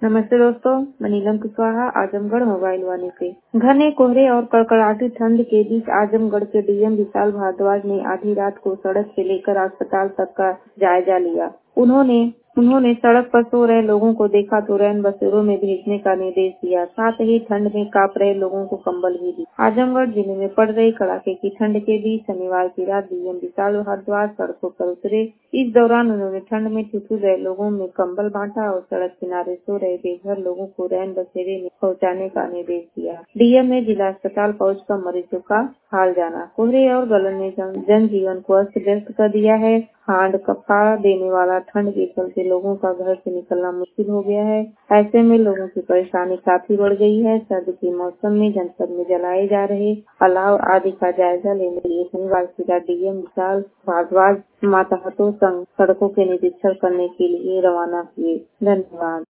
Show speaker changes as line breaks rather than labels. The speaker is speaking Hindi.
नमस्ते दोस्तों, मैं नीलम कुशवाहा आजमगढ़ मोबाइल वाले से। घने कोहरे और कड़कड़ाती ठंड के बीच आजमगढ़ के डीएम विशाल भारद्वाज ने आधी रात को सड़क से लेकर अस्पताल तक का जायजा लिया। उन्होंने सड़क पर सो रहे लोगों को देखा तो रैन बसेरों में भेजने का निर्देश दिया। साथ ही ठंड में कांप रहे लोगों को कंबल भी दिए। आजमगढ़ जिले में पड़ रही कड़ाके की ठंड के बीच शनिवार की रात डीएम विशाल भारद्वाज सड़कों पर उतरे। इस दौरान उन्होंने ठंड में ठिठुर रहे लोगों में कंबल बांटा और सड़क किनारे सो रहे बेघर लोगों को रैन बसेरे में पहुंचाने का निर्देश दिया। डीएम ने जिला अस्पताल पहुंचकर मरीजों का हाल जाना। कोहरे और गलन ने जनजीवन को अस्त व्यस्त कर दिया है। हांड कपा देने वाला ठंड के चलते लोगों का घर से निकलना मुश्किल हो गया है। ऐसे में लोगों की परेशानी काफी बढ़ गई है। सर्द के मौसम में जनपद में जलाए जा रहे अलाव आदि का जायजा लेने के लिए शनिवार की रात डीएम विशाल भारद्वाज मातहतों संग सड़कों के निरीक्षण करने के लिए रवाना हुए। धन्यवाद।